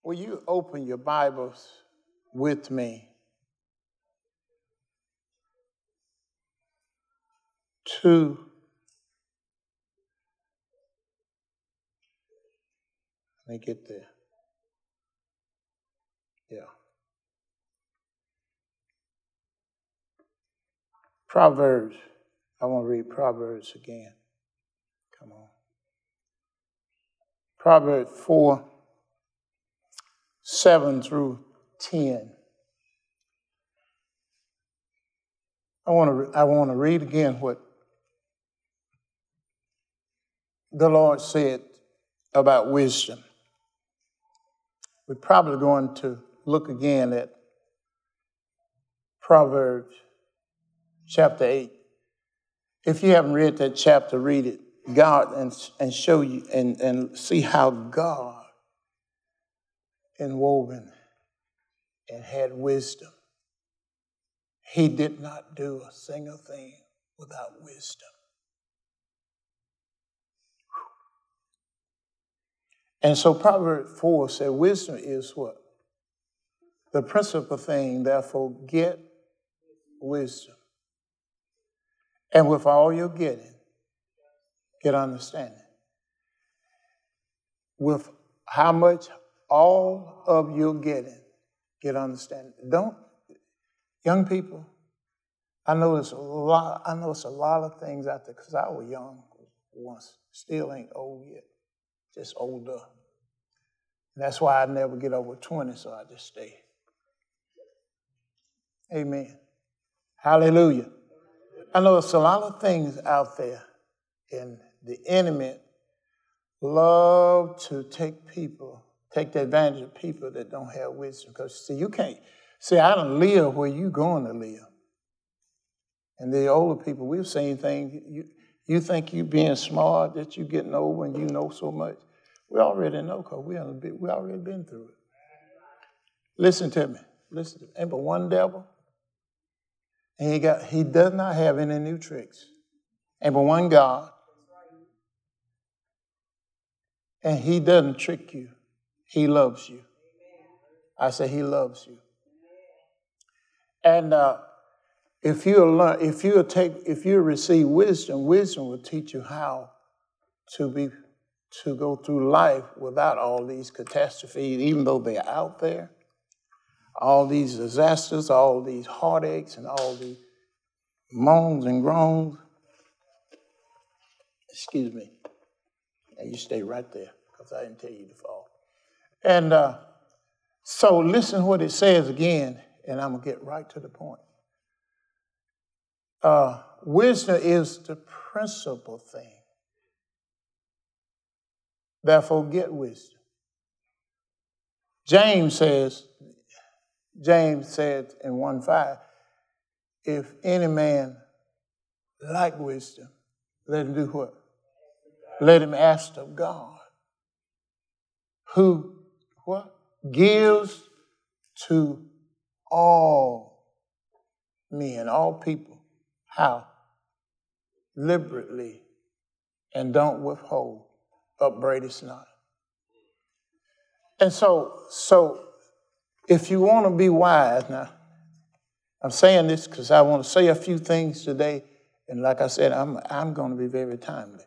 Will you open your Bibles with me to let me get there. Yeah. Proverbs. I want to read Proverbs again. Come on. Proverbs 4:7-10. I want to read again what the Lord said about wisdom. We're probably going to look again at Proverbs chapter 8. If you haven't read that chapter, read it. God and show you and see how God inwoven and had wisdom. He did not do a single thing without wisdom. And so Proverbs 4 said, wisdom is what? The principal thing, therefore get wisdom. And with all you're getting, get understanding. With how much all of you're getting, get understanding. Young people, I know it's a lot of things out there, because I was young once, still ain't old yet, just older. And that's why I never get over 20, so I just stay. Amen. Hallelujah. I know it's a lot of things out there, and the enemy love to take the advantage of people that don't have wisdom. Because, I don't live where you going to live. And the older people, we've seen things, you think you being smart, that you getting old and you know so much. We already know, because we already been through it. Listen to me. Ain't but one devil. And he does not have any new tricks. Ain't but one God. And he doesn't trick you. He loves you. I say he loves you. And if you receive wisdom, wisdom will teach you how to go through life without all these catastrophes, even though they're out there. All these disasters, all these heartaches, and all these moans and groans. Excuse me. And you stay right there, because I didn't tell you to fall. And so listen what it says again, and I'm going to get right to the point. Wisdom is the principal thing. Therefore, get wisdom. James said in 1:5, if any man lack wisdom, let him do what? Let him ask of God, who what? Gives to all men, all people. How? Liberally, and don't withhold, upbraideth not. And so if you want to be wise, now, I'm saying this because I want to say a few things today, and like I said, I'm going to be very timely.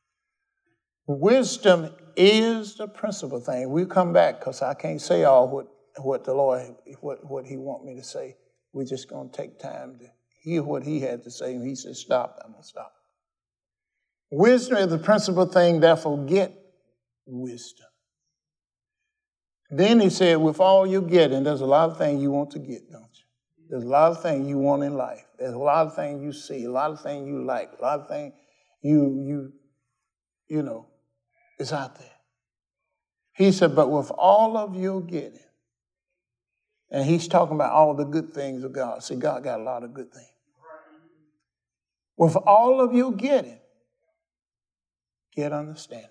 Wisdom is the principal thing. We'll come back, because I can't say all what the Lord, what he want me to say. We're just going to take time to hear what he had to say. And he said, stop, I'm going to stop. Wisdom is the principal thing, therefore get wisdom. Then he said, with all you're getting, there's a lot of things you want to get, don't you? There's a lot of things you want in life. There's a lot of things you see, a lot of things you like, a lot of things you know, is out there. He said, but with all of your getting, and he's talking about all the good things of God. See, God got a lot of good things. With all of your getting, get understanding.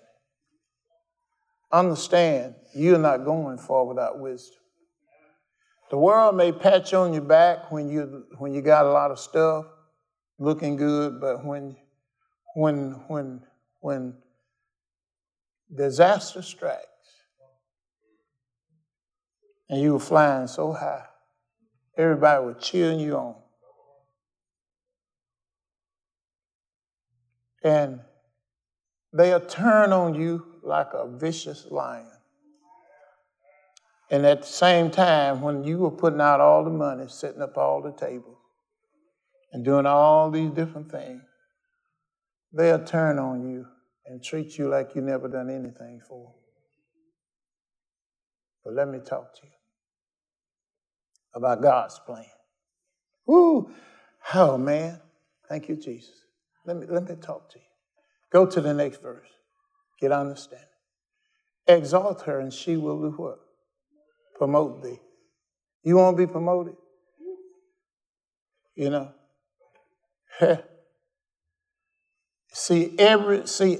Understand you're not going far without wisdom. The world may pat you on your back when you got a lot of stuff looking good, but when disaster strikes, and you were flying so high, everybody was cheering you on. And they'll turn on you like a vicious lion. And at the same time, when you were putting out all the money, setting up all the tables, and doing all these different things, they'll turn on you and treat you like you never done anything for them. But let me talk to you about God's plan. Woo! Oh, man. Thank you, Jesus. Let me talk to you. Go to the next verse. Get understanding. Exalt her, and she will do what? Promote thee. You want to be promoted? You know? See every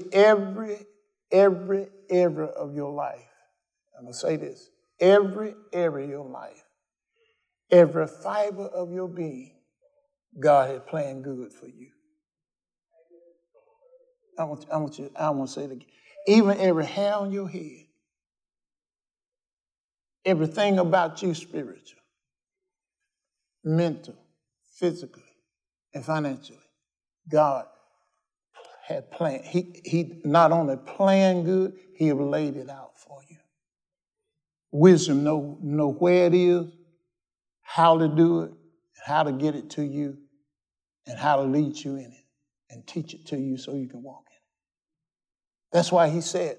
area of your life. I'm going to say this. Every area of your life, every fiber of your being, God had planned good for you. I want to say it again. Even every hair on your head, everything about you spiritual, mental, physically, and financially, God had planned. He not only planned good, he laid it out for you. Wisdom know where it is, how to do it, how to get it to you, and how to lead you in it and teach it to you so you can walk in it. That's why he said,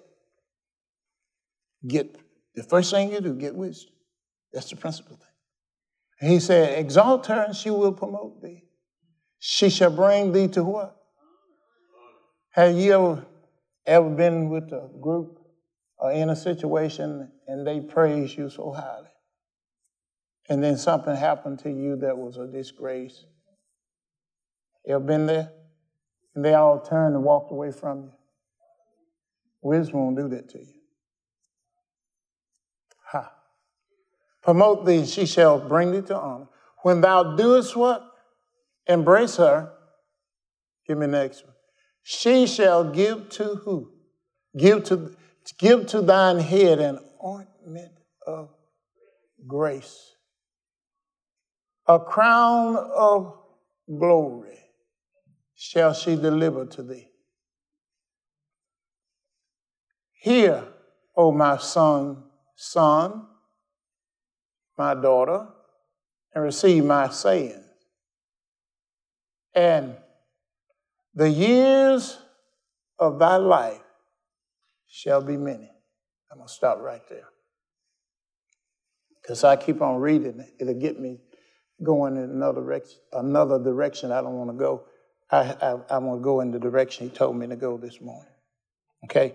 the first thing you do, get wisdom. That's the principal thing. And he said, exalt her and she will promote thee. She shall bring thee to what? Have you ever been with a group or in a situation and they praise you so highly? And then something happened to you that was a disgrace. You ever been there? And they all turned and walked away from you. Wisdom won't do that to you. Ha. Promote thee, she shall bring thee to honor. When thou doest what? Embrace her. Give me the next one. She shall give to who? Give to thine head an ointment of grace. A crown of glory shall she deliver to thee. Hear, O my son, my daughter, and receive my sayings. And the years of thy life shall be many. I'm going to stop right there. Because I keep on reading it. It'll get me going in another direction I don't want to go. I want to go in the direction he told me to go this morning. Okay?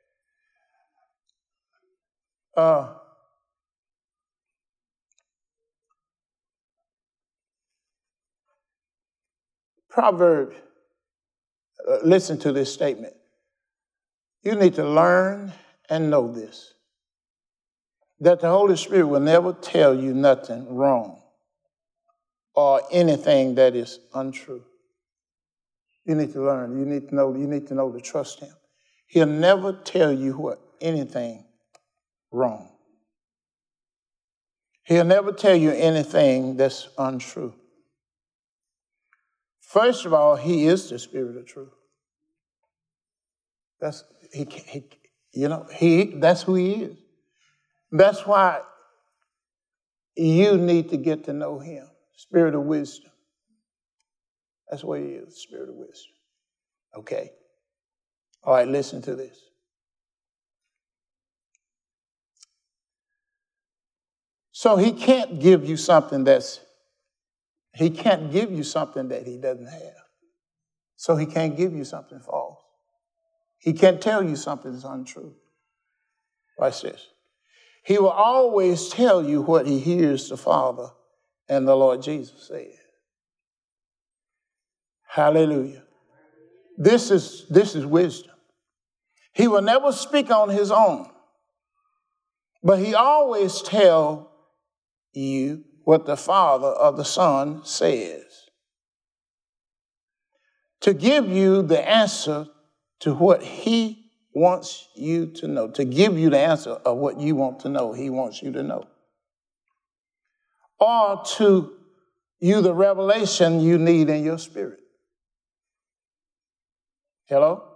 Proverbs, listen to this statement. You need to learn and know this, that the Holy Spirit will never tell you nothing wrong or anything that is untrue. You need to learn. You need to know to trust him. He'll never tell you anything wrong. He'll never tell you anything that's untrue. First of all, he is the Spirit of truth. That's who he is. That's why you need to get to know him. Spirit of wisdom. That's what he is, Spirit of wisdom. Okay. All right, listen to this. So he can't give you something that he doesn't have. So he can't give you something false. He can't tell you something that's untrue. Watch this. He will always tell you what he hears the Father and the Lord Jesus say. Hallelujah. This is wisdom. He will never speak on his own, but he always tell you what the Father or the Son says to give you the answer to what he wants you to know, to give you the answer of what you want to know, he wants you to know. or to you the revelation you need in your spirit. Hello?